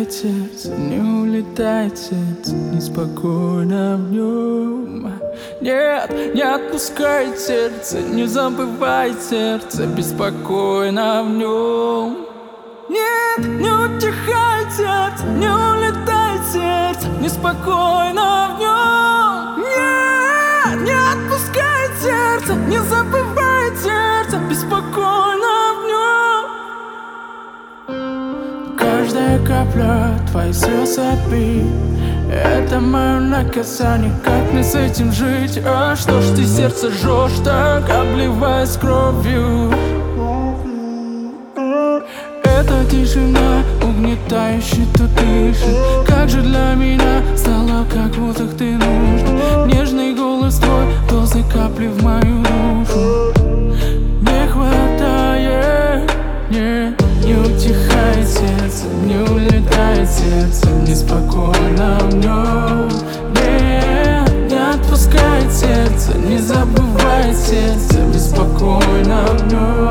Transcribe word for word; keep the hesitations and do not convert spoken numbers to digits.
улетает сердце, не улетает сердце, неспокойно в нем. Нет, не отпускает сердце, не забывает сердце, беспокойно в нем. Нет, не утихает сердце, не улетает сердце, неспокойно в нем. Нет, не отпускает сердце, не забывает сердце, беспокойно в нем. Каждая капля твоих слез обид — это мое наказание, как мне с этим жить? А что ж ты сердце жжешь так, обливаясь кровью? Эта тишина, угнетающая тут дышит. Как же для меня стало, как воздух ты нужен. Нежный голос твой, дозы капли в мою душу. Не хватает, не, не утихает сердце, не улетает сердце, неспокойно в нем. Не, не отпускает сердце, не забывает сердце, беспокойно в нем.